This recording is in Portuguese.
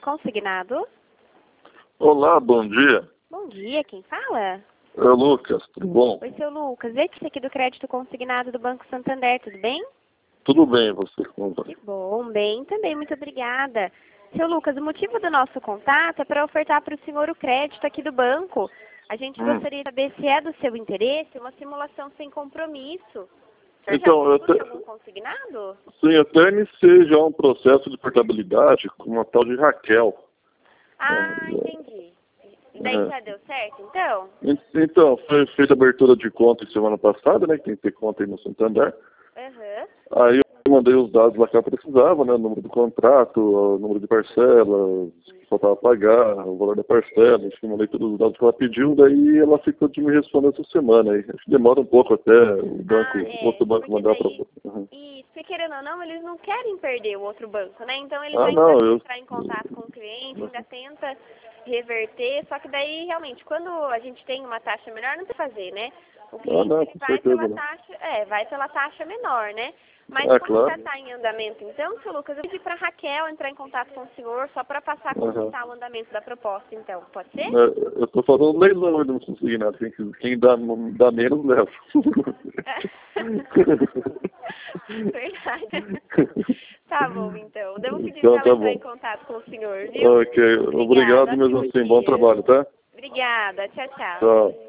consignado. Olá, bom dia. Bom dia, quem fala? É o Lucas, tudo bom? Oi, seu Lucas. Esse aqui do crédito consignado do Banco Santander, tudo bem? Tudo bem, você como vai? Que bom, bem também, muito obrigada. Seu Lucas, o motivo do nosso contato é para ofertar para o senhor o crédito aqui do banco. A gente gostaria de saber se é do seu interesse uma simulação sem compromisso. O senhor Então, já tem algum consignado? Sim, eu até iniciei já um processo de portabilidade com uma tal de Raquel. Ah, entendi. E daí já deu certo, então? Então, foi feita a abertura de conta semana passada, né? Que tem que ter conta aí no Santander. Aí eu mandei os dados lá que ela precisava, né? O número do contrato, o número de parcelas, que faltava pagar, o valor da parcela, enfim, mandei todos os dados que ela pediu, daí ela ficou de me responder essa semana aí. Acho que demora um pouco até o banco, outro banco mandar a proposta. E, se querendo ou não, eles não querem perder o outro banco, né? Então eles entrar em contato com o cliente, ainda tenta reverter, só que daí realmente, quando a gente tem uma taxa menor, não tem o que fazer, né? O cliente vai pela taxa menor, né? Mas como já está em andamento, então, seu Lucas, eu vou pedir para a Raquel entrar em contato com o senhor só para passar como está o andamento da proposta, então. Pode ser? Eu estou fazendo leilão ainda no consignado. Quem dá menos, leva. Verdade. Tá bom, então. Devo pedir para ela entrar em contato com o senhor, viu? Ok, obrigado mesmo assim. Bom trabalho, tá? Obrigada. Tchau, tchau. Tchau.